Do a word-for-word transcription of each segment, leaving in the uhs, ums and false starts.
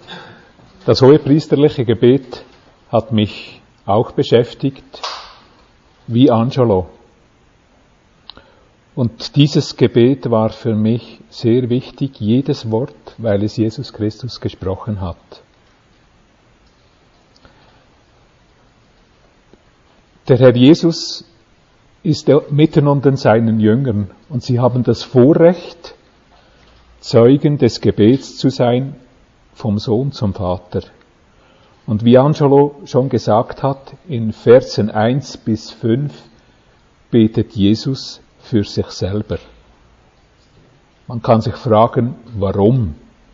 Das hohepriesterliche Gebet hat mich auch beschäftigt, wie Angelo. Und dieses Gebet war für mich sehr wichtig, jedes Wort, weil es Jesus Christus gesprochen hat. Der Herr Jesus ist mitten unter seinen Jüngern und sie haben das Vorrecht, Zeugen des Gebets zu sein, vom Sohn zum Vater. Und wie Angelo schon gesagt hat, in Versen eins bis fünf betet Jesus für sich selber. Man kann sich fragen, warum?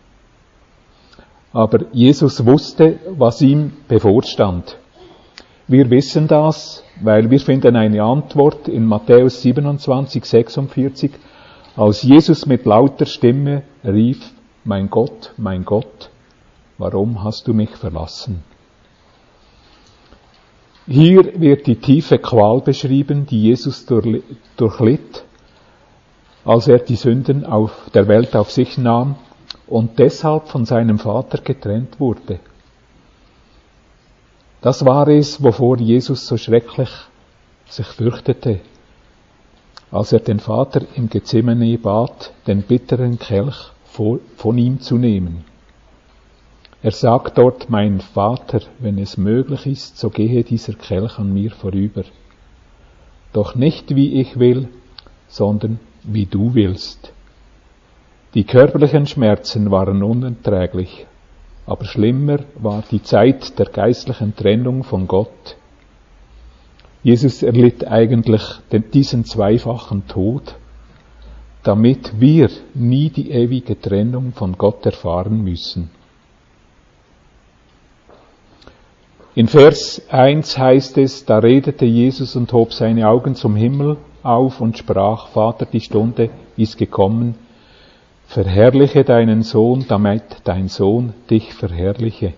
Aber Jesus wusste, was ihm bevorstand. Wir wissen das, weil wir finden eine Antwort in Matthäus siebenundzwanzig, sechsundvierzig, als Jesus mit lauter Stimme rief, mein Gott, mein Gott, warum hast du mich verlassen? Hier wird die tiefe Qual beschrieben, die Jesus durchlitt, als er die Sünden auf der Welt auf sich nahm und deshalb von seinem Vater getrennt wurde. Das war es, wovor Jesus so schrecklich sich fürchtete, als er den Vater im Gethsemane bat, den bitteren Kelch von ihm zu nehmen. Er sagt dort, mein Vater, wenn es möglich ist, so gehe dieser Kelch an mir vorüber. Doch nicht wie ich will, sondern wie du willst. Die körperlichen Schmerzen waren unerträglich, aber schlimmer war die Zeit der geistlichen Trennung von Gott. Jesus erlitt eigentlich diesen zweifachen Tod, damit wir nie die ewige Trennung von Gott erfahren müssen. In Vers eins heißt es, da redete Jesus und hob seine Augen zum Himmel auf und sprach, Vater, die Stunde ist gekommen, verherrliche deinen Sohn, damit dein Sohn dich verherrliche.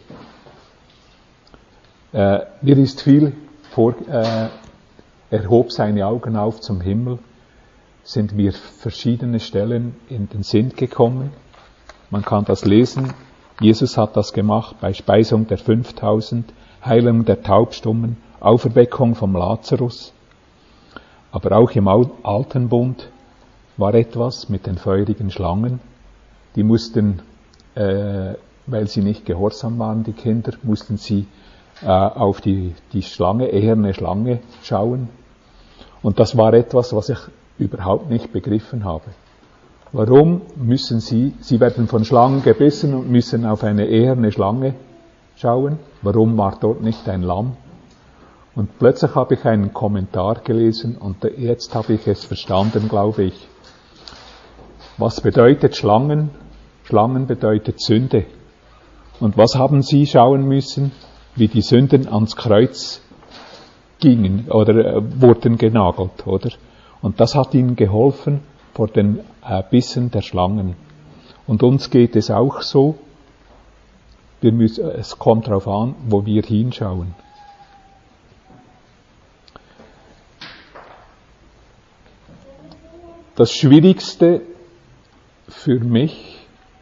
Äh, mir ist viel vor, äh, er hob seine Augen auf zum Himmel, sind mir verschiedene Stellen in den Sinn gekommen. Man kann das lesen. Jesus hat das gemacht bei Speisung der fünftausend, Heilung der Taubstummen, Auferweckung vom Lazarus. Aber auch im Alten Bund war etwas mit den feurigen Schlangen. Die mussten, äh, weil sie nicht gehorsam waren, die Kinder, mussten sie äh, auf die, die Schlange, eherne Schlange schauen. Und das war etwas, was ich überhaupt nicht begriffen habe. Warum müssen sie, sie werden von Schlangen gebissen und müssen auf eine eherne Schlange schauen? Warum war dort nicht ein Lamm? Und plötzlich habe ich einen Kommentar gelesen und jetzt habe ich es verstanden, glaube ich. Was bedeutet Schlangen? Schlangen bedeutet Sünde. Und was haben sie schauen müssen? Wie die Sünden ans Kreuz gingen oder äh, wurden genagelt, oder? Und das hat ihnen geholfen vor den äh, Bissen der Schlangen. Und uns geht es auch so. Wir müssen, es kommt darauf an, wo wir hinschauen. Das Schwierigste für mich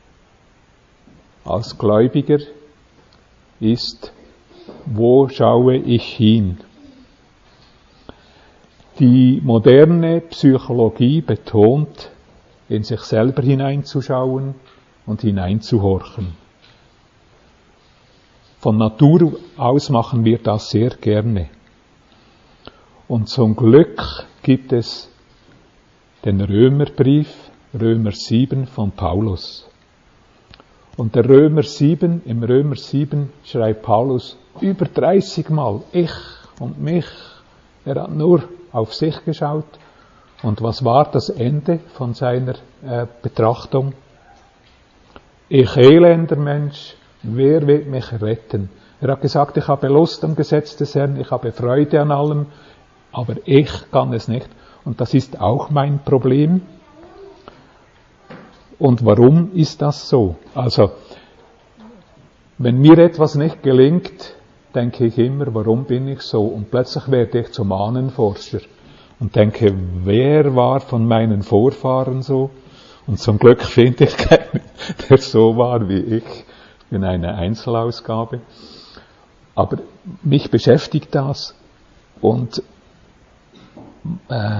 als Gläubiger ist, wo schaue ich hin? Die moderne Psychologie betont, in sich selber hineinzuschauen und hineinzuhorchen. Von Natur aus machen wir das sehr gerne. Und zum Glück gibt es den Römerbrief, Römer sieben von Paulus. Und der Römer sieben, im Römer sieben schreibt Paulus über dreißig Mal ich und mich. Er hat nur auf sich geschaut. Und was war das Ende von seiner äh, Betrachtung? Ich elender Mensch, wer wird mich retten? Er hat gesagt, ich habe Lust am Gesetz des Herrn, ich habe Freude an allem, aber ich kann es nicht. Und das ist auch mein Problem. Und warum ist das so? Also, wenn mir etwas nicht gelingt, denke ich immer, warum bin ich so? Und plötzlich werde ich zum Ahnenforscher und denke, wer war von meinen Vorfahren so? Und zum Glück finde ich keinen, der so war wie ich. in einer Einzelausgabe. Aber mich beschäftigt das und äh,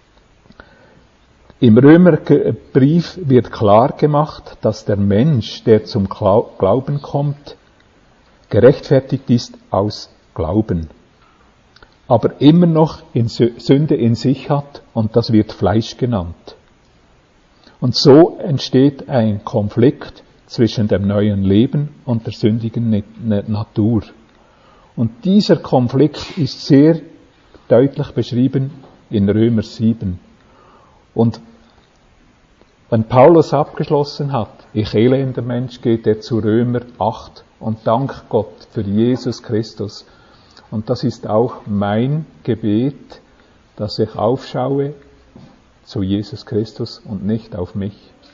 im Römerbrief wird klar gemacht, dass der Mensch, der zum Glauben kommt, gerechtfertigt ist aus Glauben, aber immer noch in Sünde in sich hat und das wird Fleisch genannt. Und so entsteht ein Konflikt zwischen dem neuen Leben und der sündigen Natur. Und dieser Konflikt ist sehr deutlich beschrieben in Römer sieben. Und wenn Paulus abgeschlossen hat, ich elender Mensch, geht er zu Römer acht und dankt Gott für Jesus Christus. Und das ist auch mein Gebet, dass ich aufschaue zu Jesus Christus und nicht auf mich.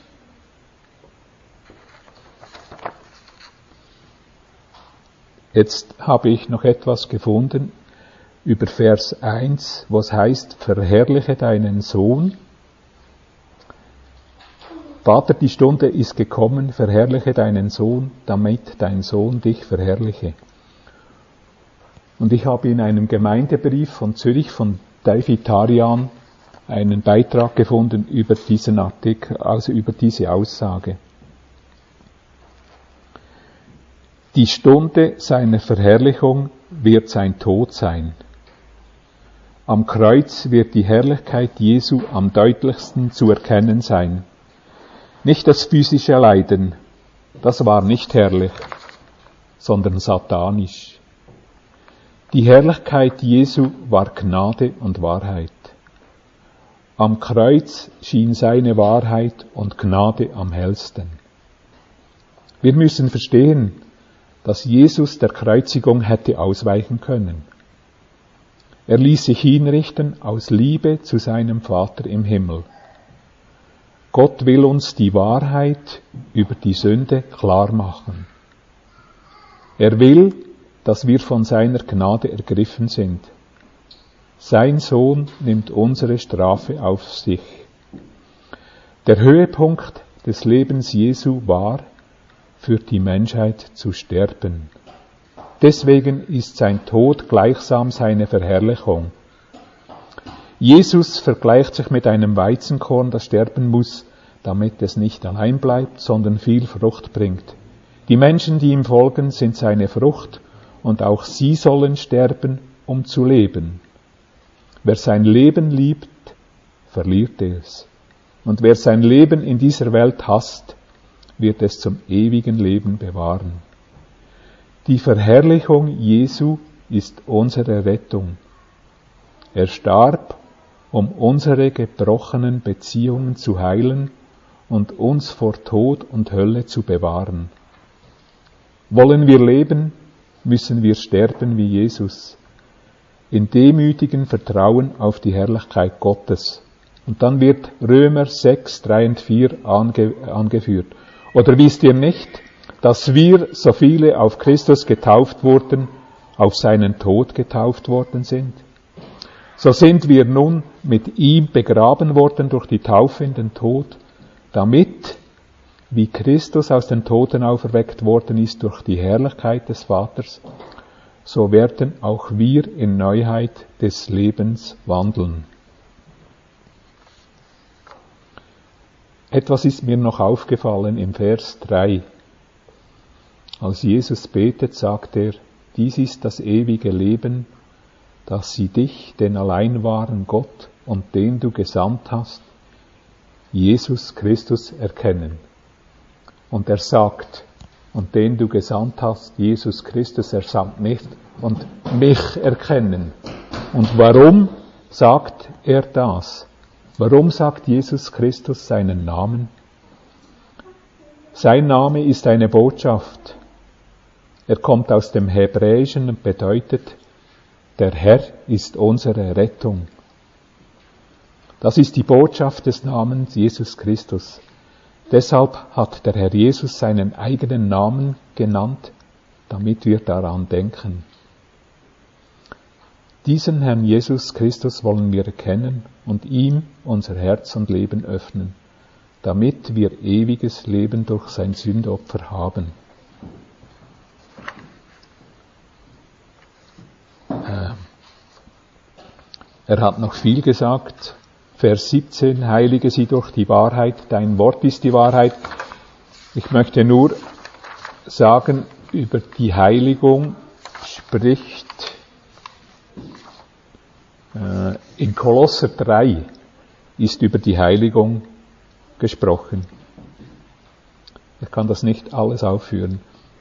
Jetzt habe ich noch etwas gefunden über Vers eins, was heißt, verherrliche deinen Sohn. Vater, die Stunde ist gekommen, verherrliche deinen Sohn, damit dein Sohn dich verherrliche. Und ich habe in einem Gemeindebrief von Zürich, von David Tarian, einen Beitrag gefunden über diesen Artikel, also über diese Aussage. Die Stunde seiner Verherrlichung wird sein Tod sein. Am Kreuz wird die Herrlichkeit Jesu am deutlichsten zu erkennen sein. Nicht das physische Leiden, das war nicht herrlich, sondern satanisch. Die Herrlichkeit Jesu war Gnade und Wahrheit. Am Kreuz schien seine Wahrheit und Gnade am hellsten. Wir müssen verstehen, dass Jesus der Kreuzigung hätte ausweichen können. Er ließ sich hinrichten aus Liebe zu seinem Vater im Himmel. Gott will uns die Wahrheit über die Sünde klar machen. Er will, dass wir von seiner Gnade ergriffen sind. Sein Sohn nimmt unsere Strafe auf sich. Der Höhepunkt des Lebens Jesu war, für die Menschheit zu sterben. Deswegen ist sein Tod gleichsam seine Verherrlichung. Jesus vergleicht sich mit einem Weizenkorn, das sterben muss, damit es nicht allein bleibt, sondern viel Frucht bringt. Die Menschen, die ihm folgen, sind seine Frucht, und auch sie sollen sterben, um zu leben. Wer sein Leben liebt, verliert es. Und wer sein Leben in dieser Welt hasst, wird es zum ewigen Leben bewahren. Die Verherrlichung Jesu ist unsere Rettung. Er starb, um unsere gebrochenen Beziehungen zu heilen und uns vor Tod und Hölle zu bewahren. Wollen wir leben, müssen wir sterben wie Jesus, in demütigem Vertrauen auf die Herrlichkeit Gottes. Und dann wird Römer sechs, drei und vier ange, angeführt. Oder wisst ihr nicht, dass wir, so viele auf Christus getauft wurden, auf seinen Tod getauft worden sind? So sind wir nun mit ihm begraben worden durch die Taufe in den Tod, damit, wie Christus aus den Toten auferweckt worden ist durch die Herrlichkeit des Vaters, so werden auch wir in Neuheit des Lebens wandeln. Etwas ist mir noch aufgefallen im Vers drei. Als Jesus betet, sagt er, dies ist das ewige Leben, dass sie dich, den allein wahren Gott und den du gesandt hast, Jesus Christus erkennen. Und er sagt, und den du gesandt hast, Jesus Christus ersandt nicht, und mich erkennen. Und warum sagt er das? Warum sagt Jesus Christus seinen Namen? Sein Name ist eine Botschaft. Er kommt aus dem Hebräischen und bedeutet, der Herr ist unsere Rettung. Das ist die Botschaft des Namens Jesus Christus. Deshalb hat der Herr Jesus seinen eigenen Namen genannt, damit wir daran denken. Diesen Herrn Jesus Christus wollen wir erkennen und ihm unser Herz und Leben öffnen, damit wir ewiges Leben durch sein Sündopfer haben. er hat noch viel gesagt. Vers siebzehn, heilige sie durch die Wahrheit, dein Wort ist die Wahrheit. Ich möchte nur sagen, über die Heiligung spricht äh, in Kolosser drei ist über die Heiligung gesprochen. Ich kann das nicht alles aufführen.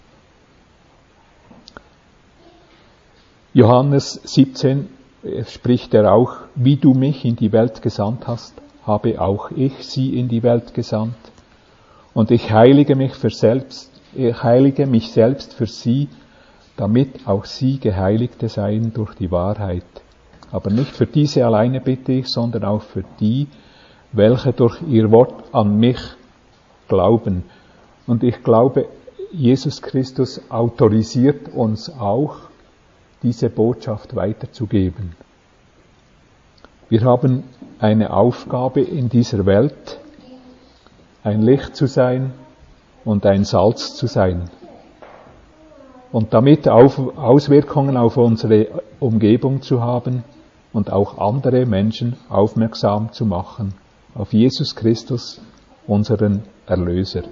Johannes siebzehn spricht er auch, wie du mich in die Welt gesandt hast, habe auch ich sie in die Welt gesandt. Und ich heilige mich für selbst, ich heilige mich selbst für sie, damit auch sie Geheiligte seien durch die Wahrheit. Aber nicht für diese alleine bitte ich, sondern auch für die, welche durch ihr Wort an mich glauben. Und ich glaube, Jesus Christus autorisiert uns auch, diese Botschaft weiterzugeben. Wir haben eine Aufgabe in dieser Welt, ein Licht zu sein und ein Salz zu sein. Und damit auf Auswirkungen auf unsere Umgebung zu haben und auch andere Menschen aufmerksam zu machen auf Jesus Christus, unseren Erlöser.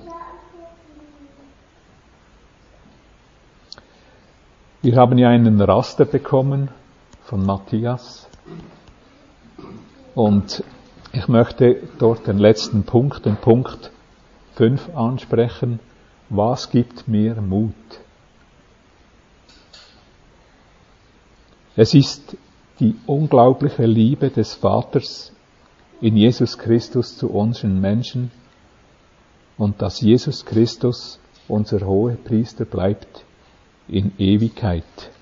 Wir haben ja einen Raster bekommen von Matthias und ich möchte dort den letzten Punkt, den Punkt fünf ansprechen. Was gibt mir Mut? Es ist die unglaubliche Liebe des Vaters in Jesus Christus zu unseren Menschen und dass Jesus Christus unser Hohepriester bleibt in Ewigkeit.